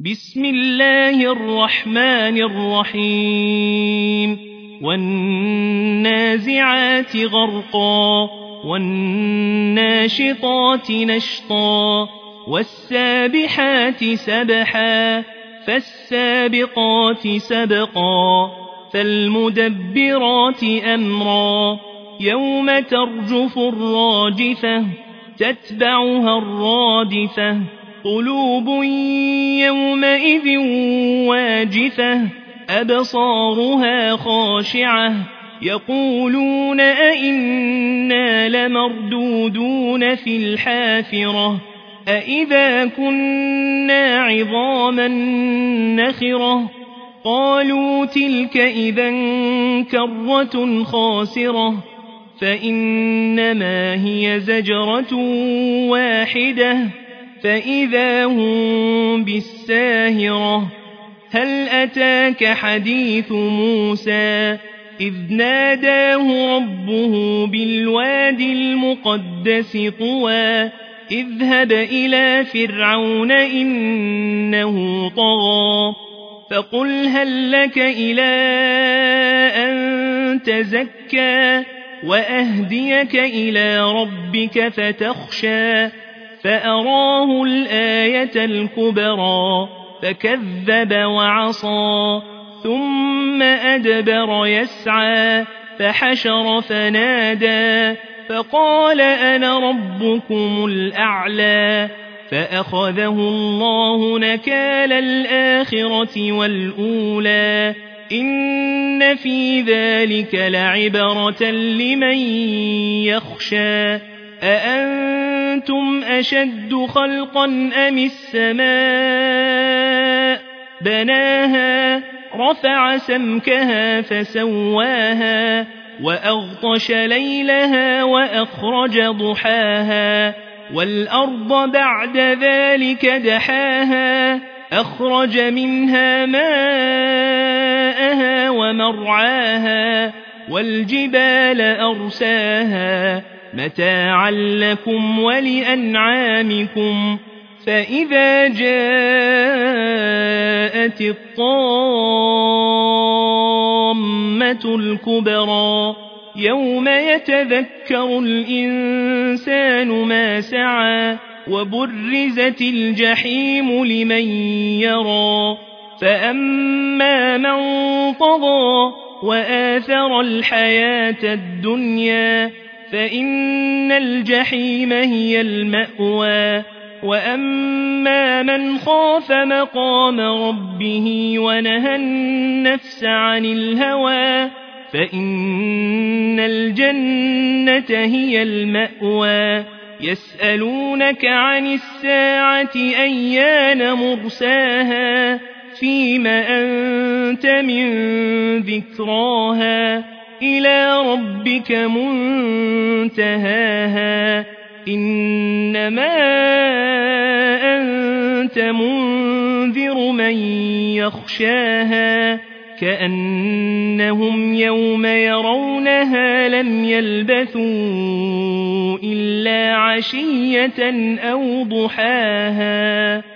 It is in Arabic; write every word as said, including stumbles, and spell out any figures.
بسم الله الرحمن الرحيم والنازعات غرقا والناشطات نشطا والسابحات سبحا فالسابقات سبقا فالمدبرات أمرا يوم ترجف الراجفة تتبعها الرادفة قلوب يومئذ واجفة أبصارها خاشعة يقولون أئنا لمردودون في الحافرة أئذا كنا عظاما نخرة قالوا تلك إذا كرة خاسرة فإنما هي زجرة واحدة فإذا هم بالساهرة هل أتاك حديث موسى إذ ناداه ربه بالواد المقدس طوى اذهب إلى فرعون إنه طغى فقل هل لك إلى أن تزكى وأهديك إلى ربك فتخشى فأراه الآية الكبرى فكذب وعصى ثم أدبر يسعى فحشر فنادى فقال أنا ربكم الأعلى فأخذه الله نكال الآخرة والأولى إن في ذلك لعبرة لمن يخشى أأنتم أشد خلقا أم السماء بناها رفع سمكها فسواها وأغطش ليلها وأخرج ضحاها والأرض بعد ذلك دحاها أخرج منها ماءها ومرعاها والجبال أرساها متاعا لكم ولأنعامكم فإذا جاءت الطامة الكبرى يوم يتذكر الإنسان ما سعى وبرزت الجحيم لمن يرى فأما من طغى وآثر الحياة الدنيا فإن الجحيم هي المأوى وأما من خاف مقام ربه ونهى النفس عن الهوى فإن الجنة هي المأوى يسألونك عن الساعة أيان مرساها فيم أنت من ذكراها إلى ربك منتهاها إنما أنت منذر من يخشاها كأنهم يوم يرونها لم يلبثوا إلا عشية أو ضحاها